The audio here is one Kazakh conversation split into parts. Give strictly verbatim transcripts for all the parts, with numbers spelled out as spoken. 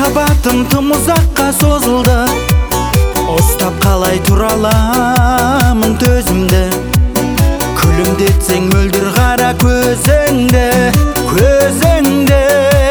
Махаббатым тым ұзаққа созылды, ұстап қалай тұра аламын төзімді. Күлімдетсең мөлдір қара көзіңді, көзіңді.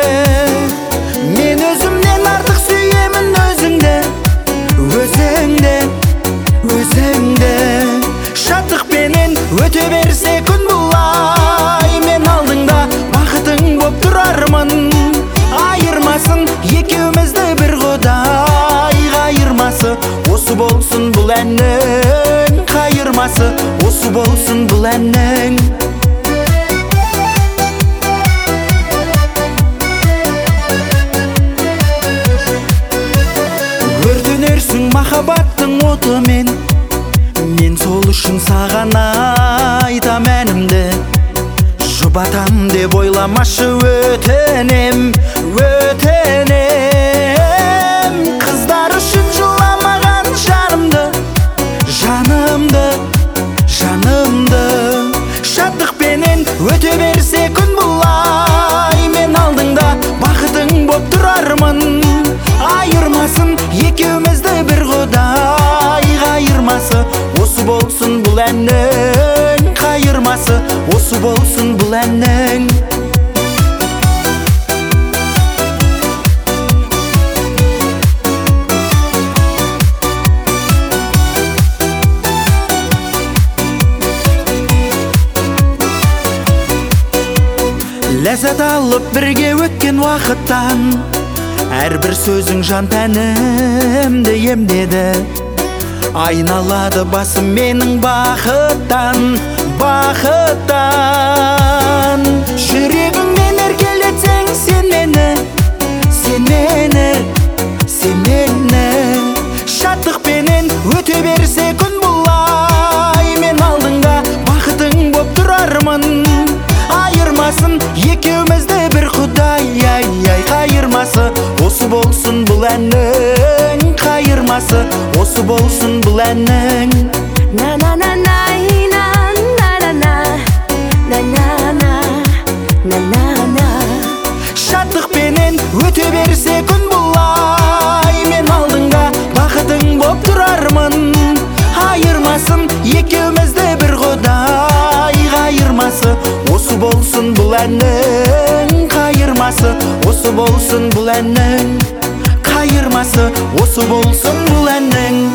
Мен өзімнен артық сүйемін өзіңді, өзіңді, өзіңді. Шаттықпенен өте берсе күн бұлай, мен алдыңда бақытың боп тұрармын. Айырмасын екеумізді бір құдай, қайырмасы осы болсын бұл әннің, қайырмасы осы болсын бұл әннің. Өртенерсің махаббаттың отымен, мен сол үшін саған айтам әнімді. Жұбатам деп ойламашы өтінем, өтінем. Қыздар үшін жыламаған жанымды, жанымды, жанымды. Шаттықпенен өте берсе күн бұлай, мен алдыңда бақытың боп тұрармын. Айырмасын екеумізді бір құдай, қайырмасы осы болсын бұл әннің, қайырмасы осы болсын бұл әннің. Ләззат алып бірге өткен уақыттан, әрбір сөзің жан тәнімді емдеді. Айналады басым менің бақыттан, бақыттан. Жүрегіңмен еркелетсең сен мені, сен мені, сен мені. Шаттықпенен өте берсе күн бұлай, мен алдыңда бақытың боп тұрармын. Айырмасын екеумізді бір құдай, ай, ай. Қайырмасы осы болсын бұл әннің, қайырмасы осы болсын бұл әннің. На на на на на на на на на на на на. Шаттықпенен өте берсе күн бұлай, мен алдыңда бақытың боп тұрармын. Айырмасын екеумізді бір құдай, қайырмасы осы болсын бұл әннің, қайырмасы осы болсын бұл әннің, қайырмасы осы болсын бұл әннің.